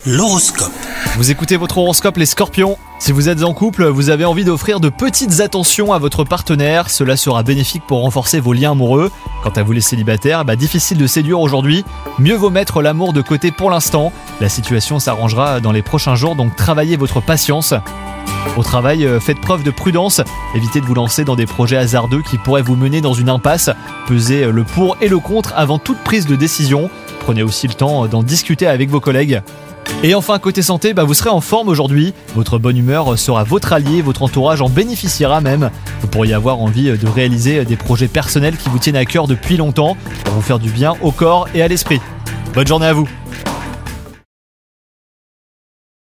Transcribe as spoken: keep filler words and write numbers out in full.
L'horoscope. Vous écoutez votre horoscope les scorpions. Si vous êtes en couple, vous avez envie d'offrir de petites attentions à votre partenaire. Cela sera bénéfique pour renforcer vos liens amoureux. Quant à vous les célibataires, bah difficile de séduire aujourd'hui. Mieux vaut mettre l'amour de côté pour l'instant. La situation s'arrangera dans les prochains jours, donc travaillez votre patience. Au travail, faites preuve de prudence. Évitez de vous lancer dans des projets hasardeux qui pourraient vous mener dans une impasse. Pesez le pour et le contre avant toute prise de décision. Prenez aussi le temps d'en discuter avec vos collègues. Et enfin, côté santé, bah vous serez en forme aujourd'hui. Votre bonne humeur sera votre allié, votre entourage en bénéficiera même. Vous pourriez avoir envie de réaliser des projets personnels qui vous tiennent à cœur depuis longtemps pour vous faire du bien au corps et à l'esprit. Bonne journée à vous.